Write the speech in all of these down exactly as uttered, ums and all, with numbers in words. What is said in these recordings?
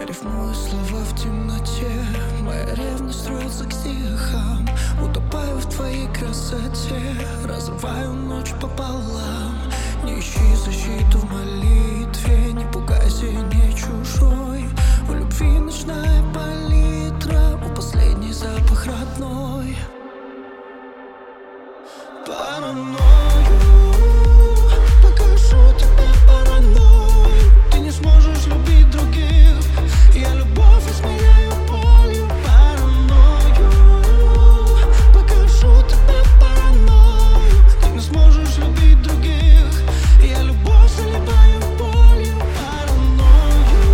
Я рифмую слова в темноте, моя ревность строится к стихам. Утопаю в твоей красоте, разрываю ночь пополам. Не ищи защиту в молитве, не пугайся, я не чужой. У любви ночная палитра, у последний запах родной. Паранойю, покажу тебе паранойю. Ты не сможешь любить других, я любовь измеряю болью. Паранойю, покажу тебе паранойю. Ты не сможешь любить других, я любовь заливаю болью. Паранойю.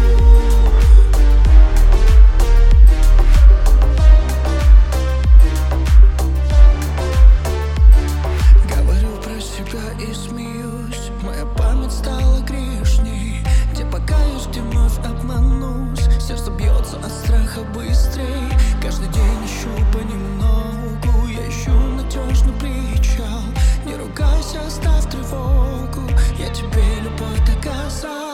Говорю про себя и смеюсь, моя память стала грешней. Где покаюсь, где вновь обманусь, сердце бьется от страха быстрей. Каждый день ищу понемногу, я ищу надежный причал. Не ругайся, оставь тревогу, я тебе любовь доказал.